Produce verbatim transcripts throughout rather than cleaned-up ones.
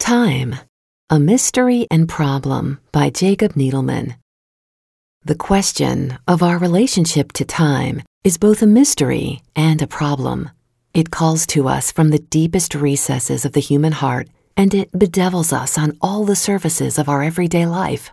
Time, A Mystery and Problem by Jacob Needleman. The question of our relationship to time is both a mystery and a problem. It calls to us from the deepest recesses of the human heart, and it bedevils us on all the surfaces of our everyday life.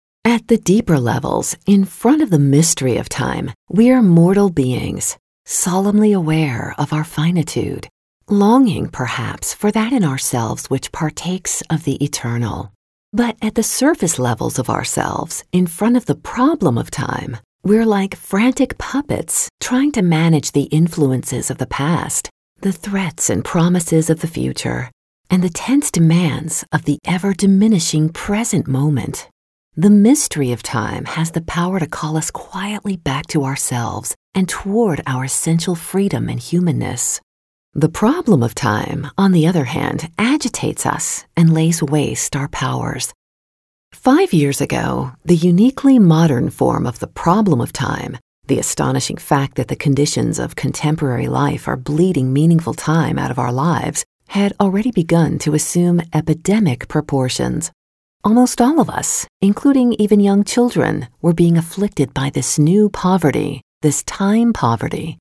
At the deeper levels, in front of the mystery of time, we are mortal beings, solemnly aware of our finitude, longing perhaps for that in ourselves which partakes of the eternal. But at the surface levels of ourselves, in front of the problem of time, we're like frantic puppets trying to manage the influences of the past, the threats and promises of the future, and the tense demands of the ever-diminishing present moment. The mystery of time has the power to call us quietly back to ourselves and toward our essential freedom and humanness. The problem of time, on the other hand, agitates us and lays waste our powers. Five years ago, the uniquely modern form of the problem of time, the astonishing fact that the conditions of contemporary life are bleeding meaningful time out of our lives, had already begun to assume epidemic proportions. Almost all of us, including even young children, were being afflicted by this new poverty, this time poverty.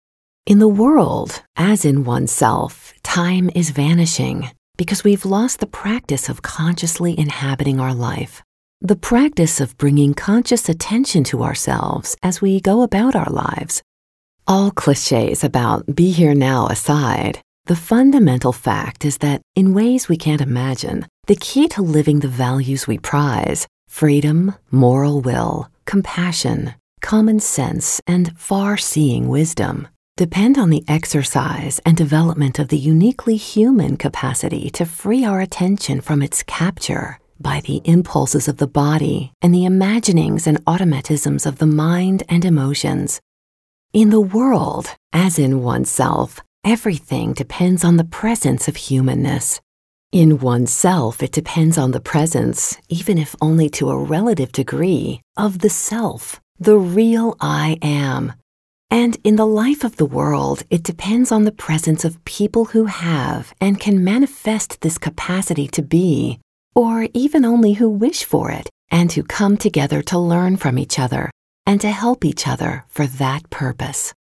In the world, as in oneself, time is vanishing because we've lost the practice of consciously inhabiting our life, the practice of bringing conscious attention to ourselves as we go about our lives. All cliches about be here now aside, the fundamental fact is that in ways we can't imagine, the key to living the values we prize, freedom, moral will, compassion, common sense, and far-seeing wisdom, depend on the exercise and development of the uniquely human capacity to free our attention from its capture by the impulses of the body and the imaginings and automatisms of the mind and emotions. In the world, as in oneself, everything depends on the presence of humanness. In oneself, it depends on the presence, even if only to a relative degree, of the self, the real I am. And in the life of the world, it depends on the presence of people who have and can manifest this capacity to be, or even only who wish for it, and who come together to learn from each other and to help each other for that purpose.